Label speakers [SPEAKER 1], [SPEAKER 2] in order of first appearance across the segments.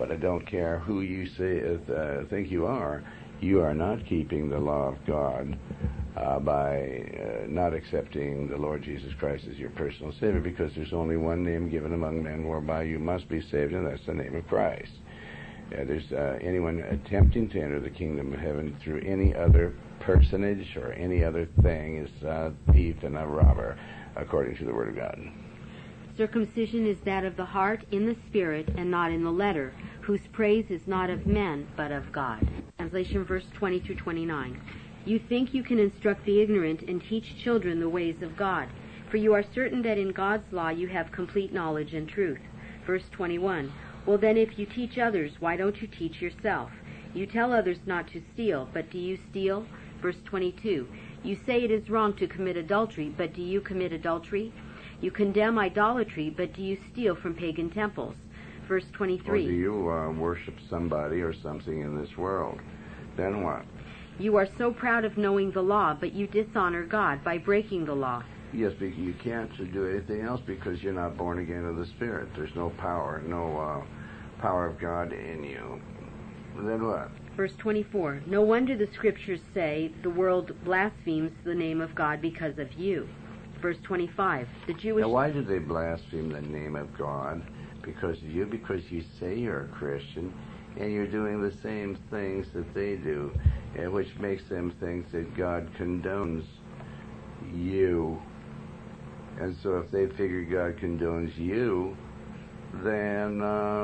[SPEAKER 1] but I don't care who you think you are not keeping the law of God by not accepting the Lord Jesus Christ as your personal Savior, because there's only one name given among men whereby you must be saved, and that's the name of Christ. There's anyone attempting to enter the kingdom of heaven through any other personage or any other thing is a thief and a robber, according to the Word of God.
[SPEAKER 2] Circumcision is that of the heart in the spirit and not in the letter, whose praise is not of men but of God. Translation verse 20 through 29. You think you can instruct the ignorant and teach children the ways of God, for you are certain that in God's law you have complete knowledge and truth. Verse 21. Well then, if you teach others, why don't you teach yourself? You tell others not to steal, but do you steal? Verse 22. You say it is wrong to commit adultery, but do you commit adultery? You condemn idolatry, but do you steal from pagan temples? Verse 23.
[SPEAKER 1] Or do you worship somebody or something in this world? Then what?
[SPEAKER 2] You are so proud of knowing the law, but you dishonor God by breaking the law.
[SPEAKER 1] Yes, because you can't do anything else because you're not born again of the Spirit. There's no power of God in you. Then what?
[SPEAKER 2] Verse 24. No wonder the Scriptures say the world blasphemes the name of God because of you. Verse 25. The Jewish...
[SPEAKER 1] Now, why do they blaspheme the name of God? Because of you? Because you say you're a Christian, and you're doing the same things that they do, which makes them think that God condones you. And so if they figure God condones you, then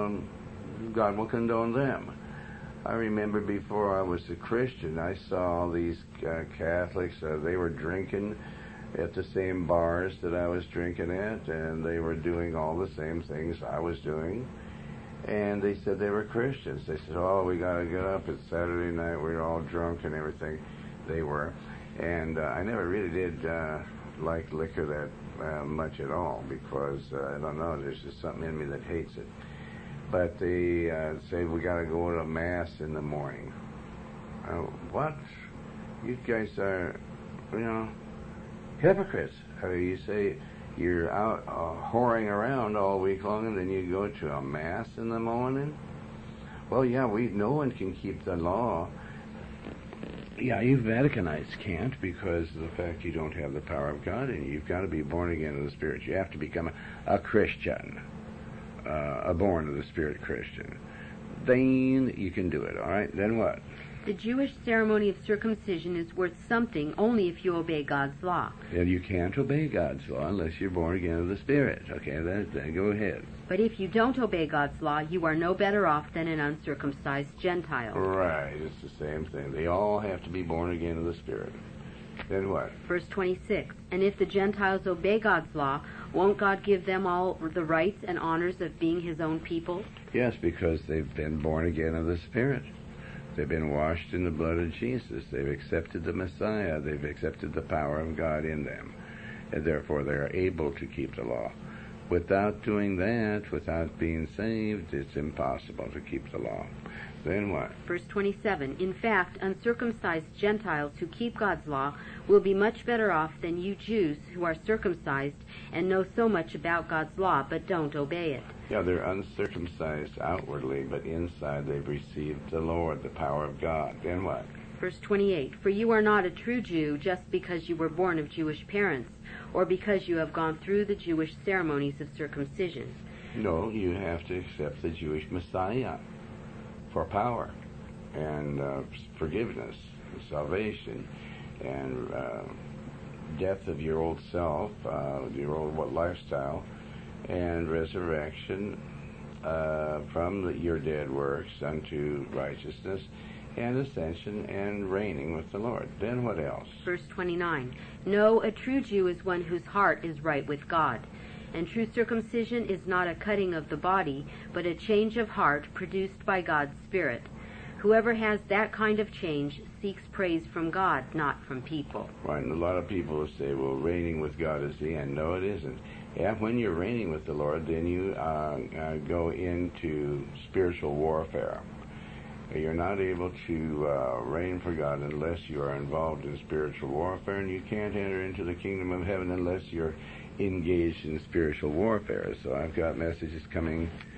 [SPEAKER 1] God will condone them. I remember before I was a Christian, I saw these Catholics, they were drinking at the same bars that I was drinking at, and they were doing all the same things I was doing. And they said they were Christians. They said, oh, we got to get up. It's Saturday night. We're all drunk and everything. They were. And I never really did like liquor that much at all because, I don't know, there's just something in me that hates it. But they say we got to go to Mass in the morning. What? You guys are, hypocrites. You say you're out whoring around all week long and then you go to a Mass in the morning? Well, yeah, no one can keep the law. Yeah, you Vaticanites can't because of the fact you don't have the power of God in you. You've got to be born again of the Spirit. You have to become a Christian, a born of the Spirit Christian. Then you can do it, all right? Then what?
[SPEAKER 2] The Jewish ceremony of circumcision is worth something only if you obey God's law.
[SPEAKER 1] And you can't obey God's law unless you're born again of the Spirit. Okay, then go ahead.
[SPEAKER 2] But if you don't obey God's law, you are no better off than an uncircumcised Gentile.
[SPEAKER 1] Right, it's the same thing. They all have to be born again of the Spirit. Then what?
[SPEAKER 2] Verse 26. And if the Gentiles obey God's law, won't God give them all the rights and honors of being His own people?
[SPEAKER 1] Yes, because they've been born again of the Spirit. They've been washed in the blood of Jesus. They've accepted the Messiah. They've accepted the power of God in them. And therefore they are able to keep the law. Without doing that, without being saved, it's impossible to keep the law. Then what?
[SPEAKER 2] Verse 27. In fact, uncircumcised Gentiles who keep God's law will be much better off than you Jews who are circumcised and know so much about God's law but don't obey it.
[SPEAKER 1] Yeah, they're uncircumcised outwardly, but inside they've received the Lord, the power of God. Then what?
[SPEAKER 2] Verse 28. For you are not a true Jew just because you were born of Jewish parents or because you have gone through the Jewish ceremonies of circumcision.
[SPEAKER 1] No, you have to accept the Jewish Messiah for power and forgiveness and salvation and death of your old self, your old lifestyle, and resurrection from your dead works unto righteousness, and ascension and reigning with the Lord. Then what else?
[SPEAKER 2] Verse 29. No, a true Jew is one whose heart is right with God. And true circumcision is not a cutting of the body, but a change of heart produced by God's Spirit. Whoever has that kind of change seeks praise from God, not from people.
[SPEAKER 1] Right, and a lot of people will say, well, reigning with God is the end. No, it isn't. Yeah, when you're reigning with the Lord, then you go into spiritual warfare. You're not able to reign for God unless you are involved in spiritual warfare, and you can't enter into the kingdom of heaven unless you're engaged in spiritual warfare. So I've got messages coming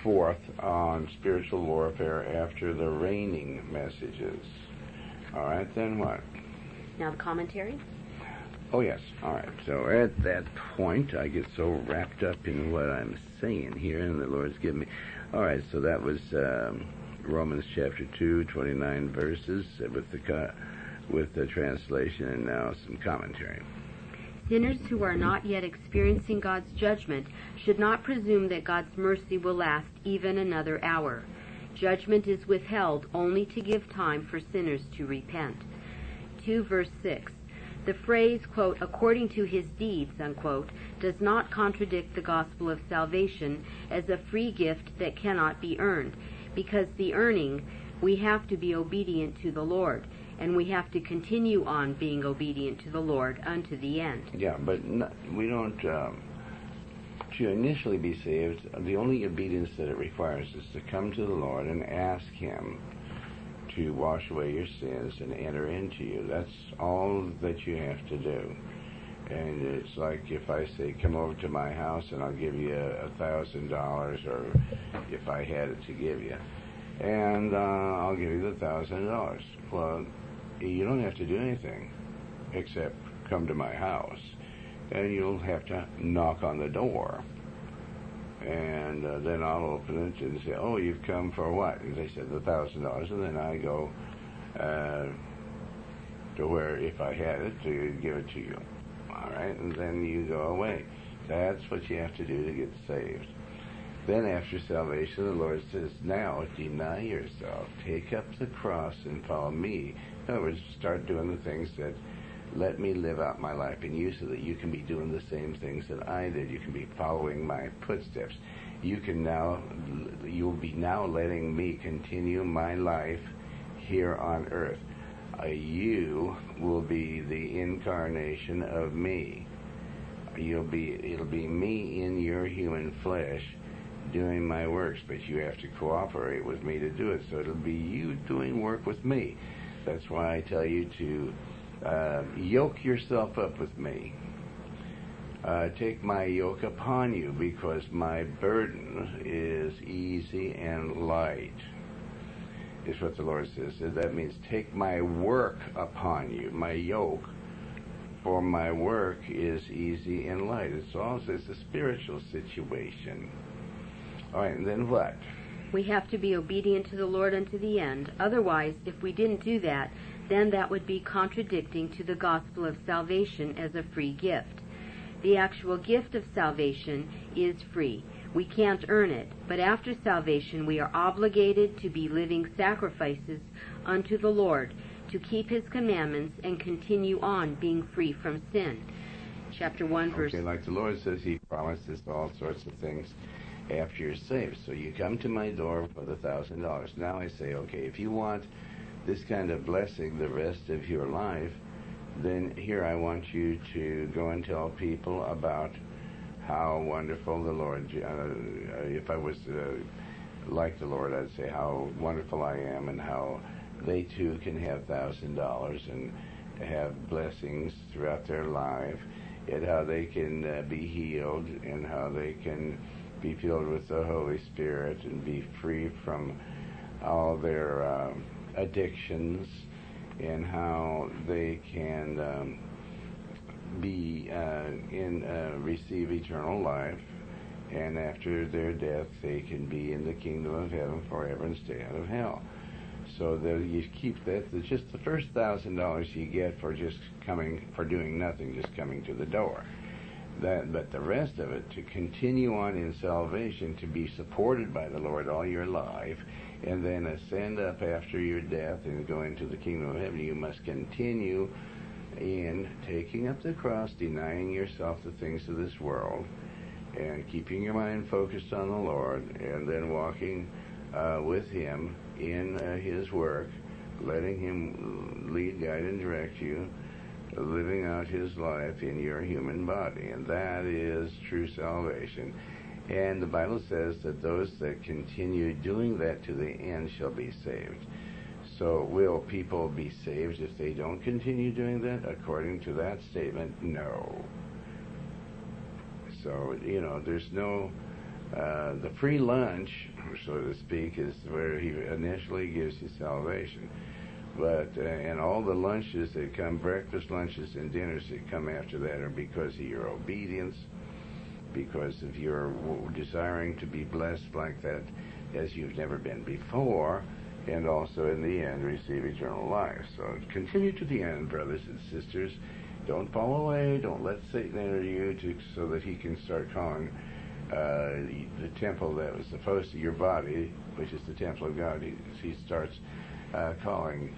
[SPEAKER 1] forth on spiritual warfare after the reigning messages. All right, then what?
[SPEAKER 2] Now the commentary.
[SPEAKER 1] Oh, yes. All right. So at that point, I get so wrapped up in what I'm saying here, and the Lord's given me. All right, so that was Romans chapter 2, 29 verses with the translation, and now some commentary.
[SPEAKER 2] Sinners who are not yet experiencing God's judgment should not presume that God's mercy will last even another hour. Judgment is withheld only to give time for sinners to repent. 2 verse 6. The phrase, quote, according to his deeds, unquote, does not contradict the gospel of salvation as a free gift that cannot be earned, because the earning, we have to be obedient to the Lord, and we have to continue on being obedient to the Lord unto the end.
[SPEAKER 1] Yeah, but we don't, to initially be saved, the only obedience that it requires is to come to the Lord and ask Him to wash away your sins and enter into you. That's all that you have to do. And it's like if I say, come over to my house and I'll give you $1,000, or if I had it to give you, and I'll give you the $1,000. Well, you don't have to do anything except come to my house, and you'll have to knock on the door. And then I'll open it and say, oh, you've come for what? And they said, the $1,000. And then I go to where, if I had it, to give it to you. All right? And then you go away. That's what you have to do to get saved. Then after salvation, the Lord says, now deny yourself. Take up the cross and follow me. In other words, start doing the things that let me live out my life in you, so that you can be doing the same things that I did. You can be following my footsteps. You'll be now letting me continue my life here on earth. You will be the incarnation of me. It'll be me in your human flesh doing my works, but you have to cooperate with me to do it. So it'll be you doing work with me. That's why I tell you to yoke yourself up with me. Take my yoke upon you, because my burden is easy and light, is what the Lord says. So that means take my work upon you, my yoke, for my work is easy and light. It's a spiritual situation. All right, and then what?
[SPEAKER 2] We have to be obedient to the Lord unto the end. Otherwise, if we didn't do that, then that would be contradicting to the gospel of salvation as a free gift. The actual gift of salvation is free. We can't earn it, but after salvation we are obligated to be living sacrifices unto the Lord, to keep His commandments and continue on being free from sin. Chapter 1, verse...
[SPEAKER 1] Okay, like the Lord says, He promises all sorts of things after you're saved. So you come to my door for the $1,000. Now I say, okay, if you want this kind of blessing the rest of your life, then here I want you to go and tell people about how wonderful the Lord, if I was like the Lord, I'd say how wonderful I am, and how they too can have $1,000 and have blessings throughout their life, and how they can be healed, and how they can be filled with the Holy Spirit and be free from all their addictions, and how they can receive eternal life, and after their death they can be in the kingdom of heaven forever and stay out of hell. So that you keep that. It's just the first $1,000 you get for doing nothing, just coming to the door. But the rest of it, to continue on in salvation, to be supported by the Lord all your life, and then ascend up after your death and go into the kingdom of heaven, you must continue in taking up the cross, denying yourself the things of this world, and keeping your mind focused on the Lord, and then walking with Him in His work, letting Him lead, guide, and direct you, living out His life in your human body. And that is true salvation. And the Bible says that those that continue doing that to the end shall be saved. So will people be saved if they don't continue doing that? According to that statement, no. So, there's no The free lunch, so to speak, is where he initially gives you salvation. But and all the lunches that come, breakfast, lunches, and dinners that come after that are because of your obedience, because of your desiring to be blessed like that as you've never been before, and also in the end receive eternal life. So continue to the end, brothers and sisters. Don't fall away. Don't let Satan enter you so that he can start calling the temple that was supposed to your body, which is the temple of God. He starts calling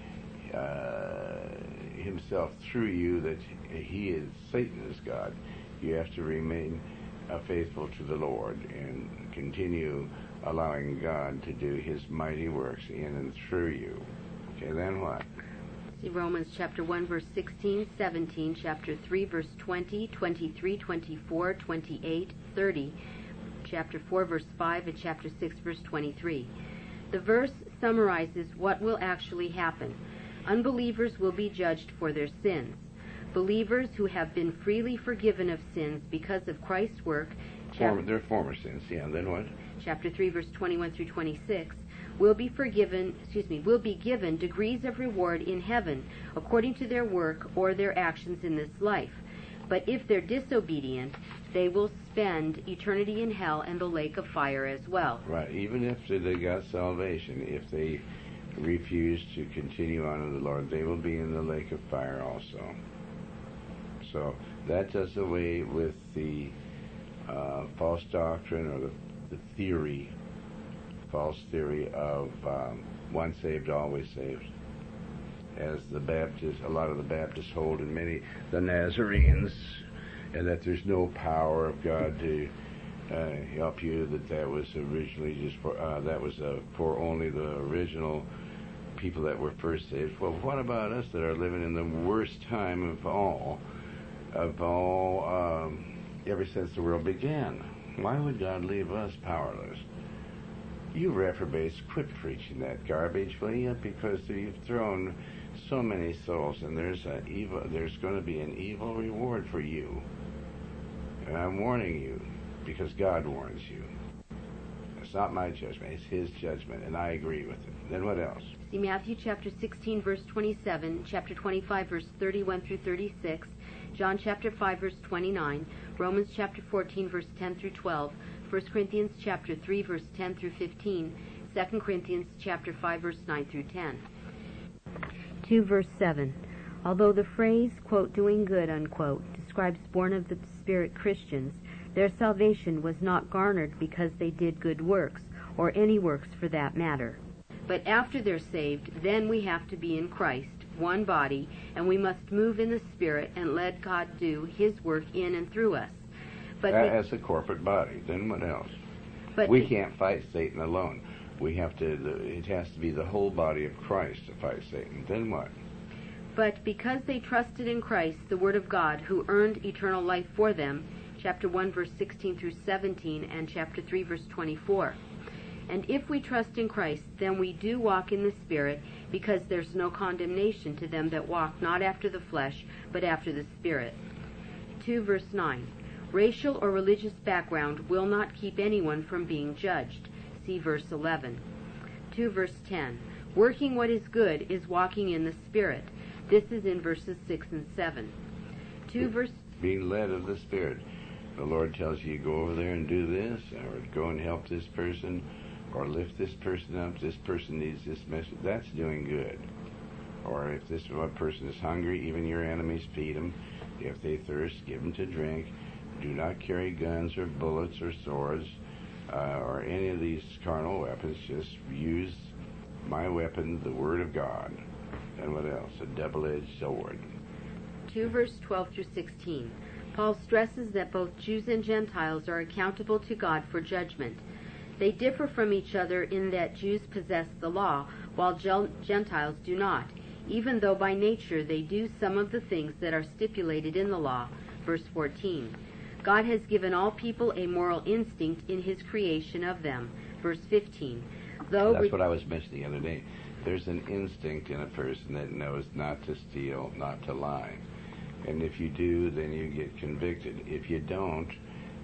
[SPEAKER 1] himself through you that Satan is God. You have to remain faithful to the Lord and continue allowing God to do his mighty works in and through you. Okay, then what?
[SPEAKER 2] See Romans chapter 1, verse 16, 17, chapter 3, verse 20, 23, 24, 28, 30, chapter 4, verse 5, and chapter 6, verse 23. The verse summarizes what will actually happen. Unbelievers will be judged for their sins. Believers who have been freely forgiven of sins because of Christ's work,
[SPEAKER 1] Their former sins, yeah, then what?
[SPEAKER 2] Chapter 3, verse 21 through 26, will be given degrees of reward in heaven according to their work or their actions in this life. But if they're disobedient, they will spend eternity in hell and the lake of fire as well.
[SPEAKER 1] Right, even after they got salvation, if they refuse to continue on in the Lord, they will be in the lake of fire also. So that does away with the false doctrine or the theory, false theory of once saved, always saved, as a lot of the Baptists hold, and many the Nazarenes, and that there's no power of God to help you. That was originally just for only the original people that were first saved. Well, what about us that are living in the worst time of all, ever since the world began? Why would God leave us powerless? You reprobates, quit preaching that garbage, will you? Because you've thrown so many souls, and there's going to be an evil reward for you. And I'm warning you, because God warns you. It's not my judgment, it's his judgment, and I agree with it. Then what else?
[SPEAKER 2] See Matthew chapter 16, verse 27, chapter 25, verse 31 through 36, John chapter 5, verse 29, Romans chapter 14, verse 10 through 12, 1 Corinthians chapter 3, verse 10 through 15, 2 Corinthians chapter 5, verse 9 through 10. 2 verse 7. Although the phrase, quote, doing good, unquote, describes born of the Spirit Christians, their salvation was not garnered because they did good works, or any works for that matter. But after they're saved, then we have to be in Christ, one body, and we must move in the Spirit and let God do his work in and through us. But
[SPEAKER 1] as a corporate body, then what else?
[SPEAKER 2] But
[SPEAKER 1] we can't fight Satan alone. It has to be the whole body of Christ to fight Satan. Then what?
[SPEAKER 2] But because they trusted in Christ, the Word of God, who earned eternal life for them, chapter 1, verse 16 through 17, and chapter 3, verse 24. And if we trust in Christ, then we do walk in the Spirit, because there's no condemnation to them that walk not after the flesh, but after the Spirit. 2 verse 9. Racial or religious background will not keep anyone from being judged. See verse 11. 2 verse 10. Working what is good is walking in the Spirit. This is in verses 6 and 7. 2 verse...
[SPEAKER 1] Being led of the Spirit. The Lord tells you, go over there and do this, or go and help this person, or lift this person up. This person needs this message. That's doing good. Or if this one person is hungry, even your enemies feed them. If they thirst, give them to drink. Do not carry guns or bullets or swords or any of these carnal weapons. Just use my weapon, the Word of God. And what else? A double-edged sword.
[SPEAKER 2] 2 verse 12 through 16. Paul stresses that both Jews and Gentiles are accountable to God for judgment. They differ from each other in that Jews possess the law, while Gentiles do not, even though by nature they do some of the things that are stipulated in the law. Verse 14. God has given all people a moral instinct in his creation of them. Verse 15.
[SPEAKER 1] That's what I was mentioning the other day. There's an instinct in a person that knows not to steal, not to lie. And if you do, then you get convicted. If you don't,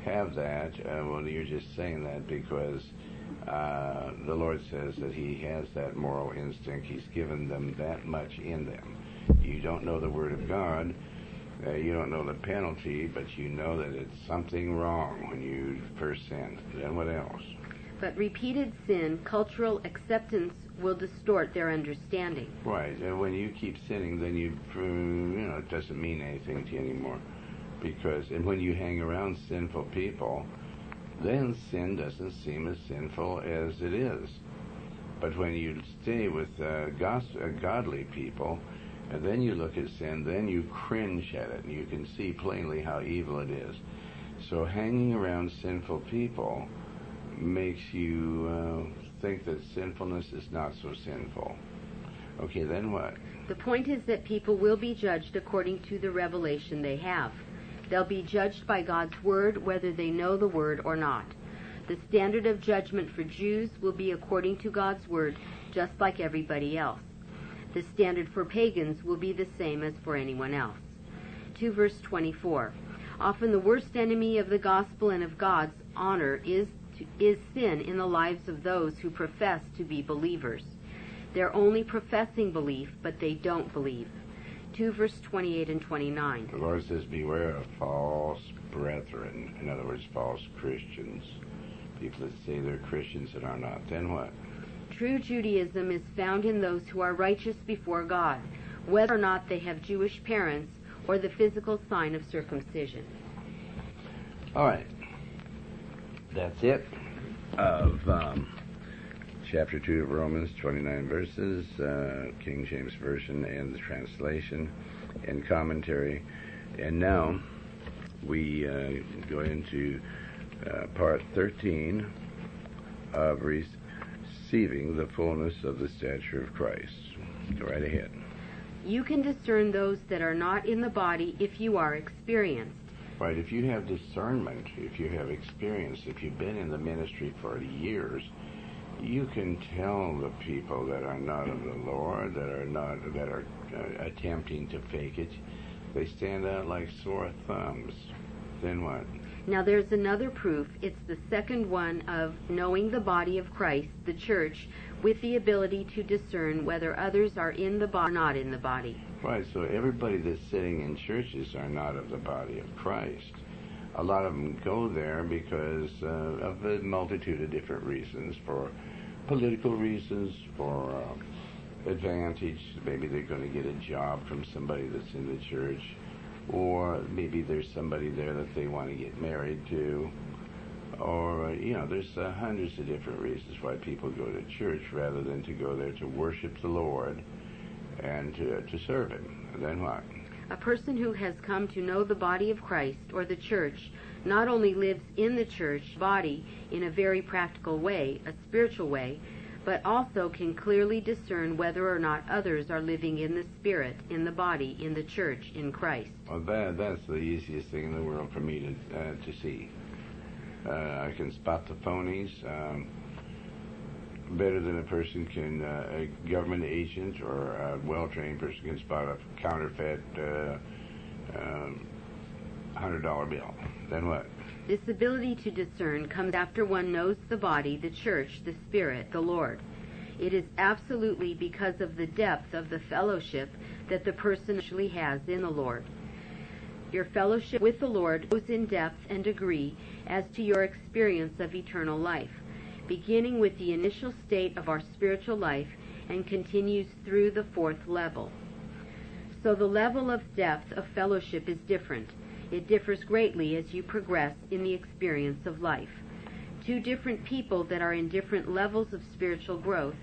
[SPEAKER 1] have that. Well, you're just saying that because the Lord says that He has that moral instinct. He's given them that much in them. You don't know the Word of God. You don't know the penalty, but you know that it's something wrong when you first sin. Then what else?
[SPEAKER 2] But repeated sin, cultural acceptance will distort their understanding.
[SPEAKER 1] Right. And when you keep sinning, then it doesn't mean anything to you anymore. And when you hang around sinful people, then sin doesn't seem as sinful as it is. But when you stay with godly people, and then you look at sin, then you cringe at it, and you can see plainly how evil it is. So hanging around sinful people makes you think that sinfulness is not so sinful. Okay, then what?
[SPEAKER 2] The point is that people will be judged according to the revelation they have. They'll be judged by God's Word, whether they know the Word or not. The standard of judgment for Jews will be according to God's Word, just like everybody else. The standard for pagans will be the same as for anyone else. 2 verse 24. Often the worst enemy of the gospel and of God's honor is sin in the lives of those who profess to be believers. They're only professing belief, but they don't believe. 2 verse 28 and 29.
[SPEAKER 1] The Lord says, beware of false brethren. In other words, false Christians. People that say they're Christians and are not. Then what?
[SPEAKER 2] True Judaism is found in those who are righteous before God, whether or not they have Jewish parents or the physical sign of circumcision.
[SPEAKER 1] All right. That's it of chapter 2 of Romans, 29 verses, King James Version and the translation and commentary. And now we go into part 13 of receiving the fullness of the stature of Christ. Go right ahead.
[SPEAKER 2] You can discern those that are not in the body if you are experienced.
[SPEAKER 1] Right, if you have discernment, if you have experience, if you've been in the ministry for years, you can tell the people that are not of the Lord, that are attempting to fake it. They stand out like sore thumbs. Then what?
[SPEAKER 2] Now there's another proof. It's the second one of knowing the body of Christ, the church, with the ability to discern whether others are in the body or not in the body.
[SPEAKER 1] Right, so everybody that's sitting in churches are not of the body of Christ. A lot of them go there because of a multitude of different reasons, for political reasons, for advantage. Maybe they're going to get a job from somebody that's in the church, or maybe there's somebody there that they want to get married to, or, there's hundreds of different reasons why people go to church rather than to go there to worship the Lord and to serve Him. And then what?
[SPEAKER 2] A person who has come to know the body of Christ, or the church, not only lives in the church body in a very practical way, a spiritual way, but also can clearly discern whether or not others are living in the Spirit, in the body, in the church, in Christ.
[SPEAKER 1] Well, that's the easiest thing in the world for me to see. I can spot the phonies better than a person can, a government agent or a well-trained person can spot a counterfeit $100 bill. Then what?
[SPEAKER 2] This ability to discern comes after one knows the body, the church, the Spirit, the Lord. It is absolutely because of the depth of the fellowship that the person actually has in the Lord. Your fellowship with the Lord goes in depth and degree as to your experience of eternal life, beginning with the initial state of our spiritual life and continues through the fourth level. So the level of depth of fellowship is different. It differs greatly as you progress in the experience of life. Two different people that are in different levels of spiritual growth,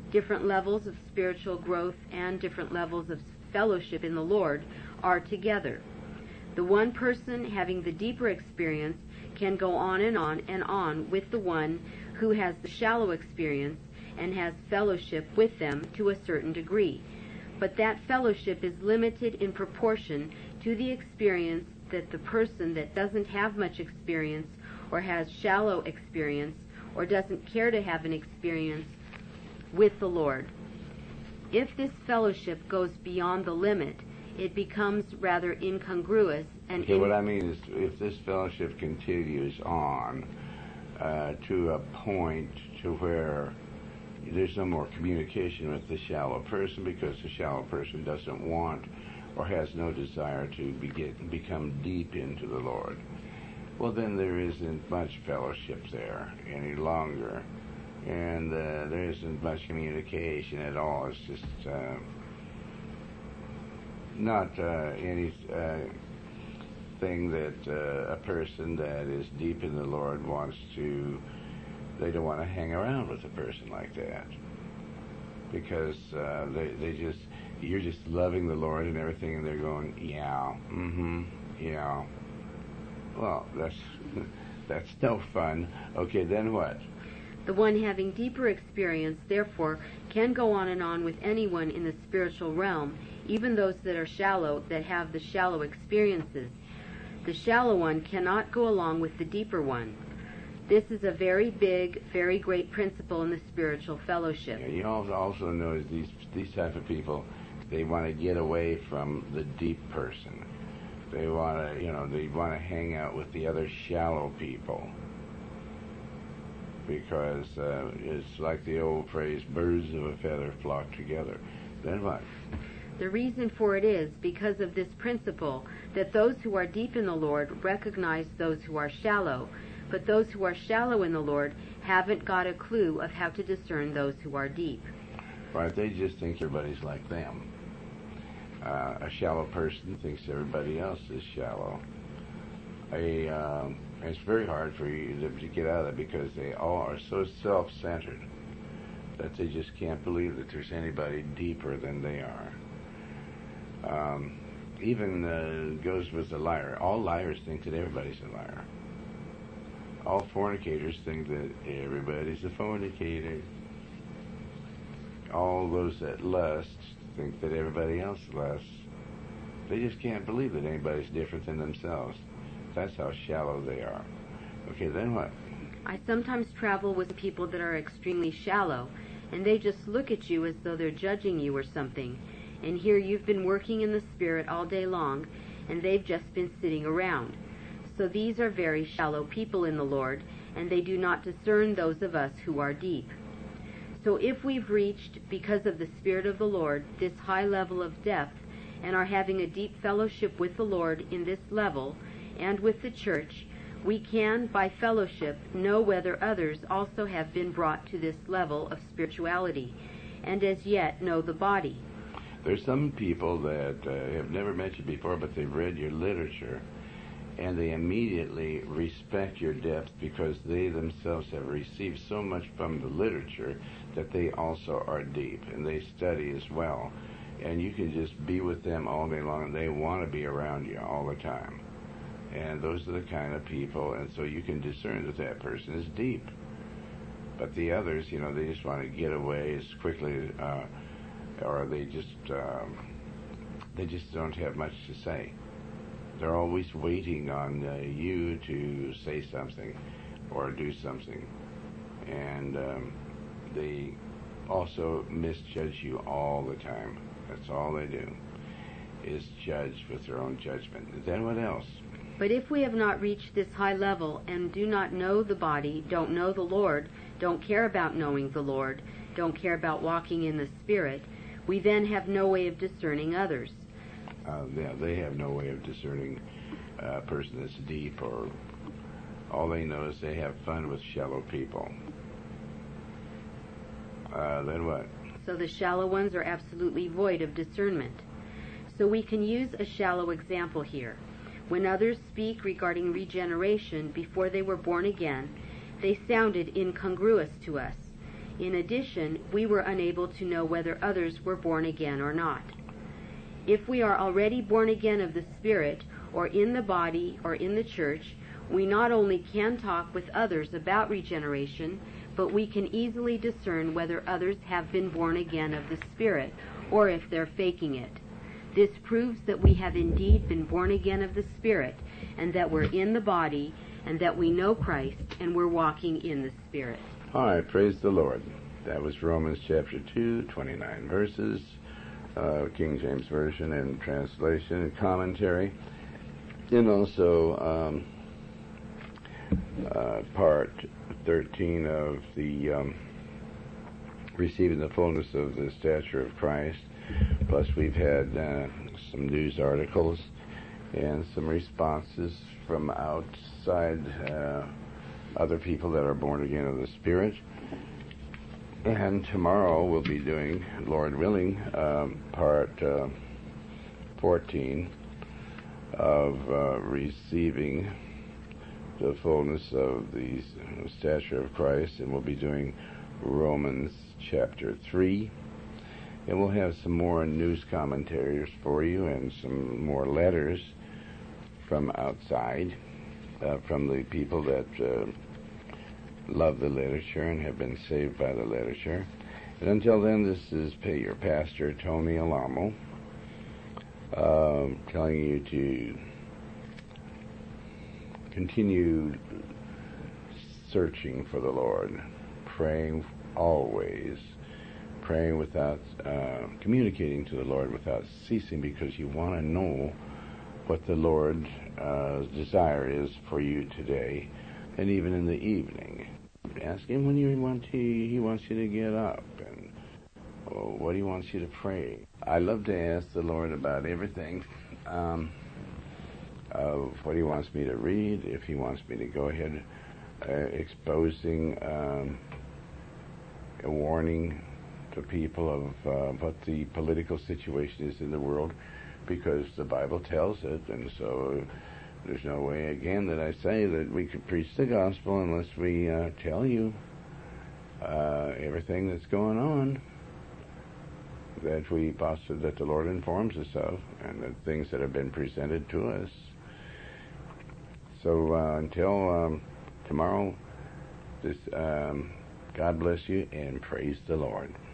[SPEAKER 2] and different levels of fellowship in the Lord are together. The one person having the deeper experience can go on and on and on with the one who has the shallow experience and has fellowship with them to a certain degree. But that fellowship is limited in proportion to the experience that the person that doesn't have much experience or has shallow experience or doesn't care to have an experience with the Lord. If this fellowship goes beyond the limit, it becomes rather incongruous And
[SPEAKER 1] okay, what I mean is, if this fellowship continues on to a point to where there's no more communication with the shallow person because the shallow person doesn't want or has no desire to become deep into the Lord, well, then there isn't much fellowship there any longer, and there isn't much communication at all. It's just not any thing that a person that is deep in the Lord wants to. They don't want to hang around with a person like that, because you're just loving the Lord and everything, and they're going, yeah, yeah. Well, that's no fun. Okay, then what?
[SPEAKER 2] The one having deeper experience, therefore, can go on and on with anyone in the spiritual realm, even those that are shallow, that have the shallow experiences. The shallow one cannot go along with the deeper one. This is a very big, very great principle in the spiritual fellowship.
[SPEAKER 1] Yeah, you also know these type of people, they want to get away from the deep person. They want to hang out with the other shallow people, because it's like the old phrase, birds of a feather flock together. Then what?
[SPEAKER 2] The reason for it is because of this principle, that those who are deep in the Lord recognize those who are shallow, but those who are shallow in the Lord haven't got a clue of how to discern those who are deep.
[SPEAKER 1] Right, they just think everybody's like them. A shallow person thinks everybody else is shallow. It's very hard for you to get out of it, because they all are so self-centered that they just can't believe that there's anybody deeper than they are. Even goes with the liar. All liars think that everybody's a liar. All fornicators think that everybody's a fornicator. All those that lust think that everybody else lusts. They just can't believe that anybody's different than themselves. That's how shallow they are. Okay, then what?
[SPEAKER 2] I sometimes travel with people that are extremely shallow, and they just look at you as though they're judging you or something. And here you've been working in the Spirit all day long, and they've just been sitting around. So these are very shallow people in the Lord, and they do not discern those of us who are deep. So if we've reached, because of the Spirit of the Lord, this high level of depth, and are having a deep fellowship with the Lord in this level, and with the church, we can, by fellowship, know whether others also have been brought to this level of spirituality, and as yet know the body.
[SPEAKER 1] There's some people that have never met you before, but they've read your literature, and they immediately respect your depth because they themselves have received so much from the literature that they also are deep, and they study as well. And you can just be with them all day long, and they want to be around you all the time. And those are the kind of people, and so you can discern that that person is deep. But the others, they just want to get away as quickly, or they just don't have much to say. They're always waiting on you to say something or do something. And they also misjudge you all the time. That's all they do, is judge with their own judgment. Then what else?
[SPEAKER 2] But if we have not reached this high level and do not know the body, don't know the Lord, don't care about knowing the Lord, don't care about walking in the Spirit, we then have no way of discerning others.
[SPEAKER 1] They have no way of discerning a person that's deep, or all they know is they have fun with shallow people. Then what?
[SPEAKER 2] So the shallow ones are absolutely void of discernment. So we can use a shallow example here. When others speak regarding regeneration before they were born again, they sounded incongruous to us. In addition, we were unable to know whether others were born again or not. If we are already born again of the Spirit, or in the body, or in the church, we not only can talk with others about regeneration, but we can easily discern whether others have been born again of the Spirit, or if they're faking it. This proves that we have indeed been born again of the Spirit, and that we're in the body, and that we know Christ, and we're walking in the Spirit.
[SPEAKER 1] All right, praise the Lord. That was Romans chapter 2, 29 verses, King James Version and translation and commentary. And also part 13 of the receiving the fullness of the stature of Christ. Plus we've had some news articles and some responses from outside other people that are born again of the Spirit. And tomorrow we'll be doing, Lord willing, part 14 of receiving the fullness of the stature of Christ, and we'll be doing Romans chapter 3. And we'll have some more news commentaries for you and some more letters from outside, from the people that love the literature and have been saved by the literature. And until then, this is your pastor, Tony Alamo, telling you to continue searching for the Lord, praying always, praying without, communicating to the Lord without ceasing, because you want to know what the Lord's desire is for you today, and even in the evening. Ask Him when He wants you to get up, and what He wants you to pray. I love to ask the Lord about everything, of what He wants me to read, if He wants me to go ahead exposing a warning to people of what the political situation is in the world, because the Bible tells it, and so there's no way, again, that I say that we could preach the gospel unless we tell you everything that's going on that the Lord informs us of, and the things that have been presented to us. So until tomorrow, God bless you and praise the Lord.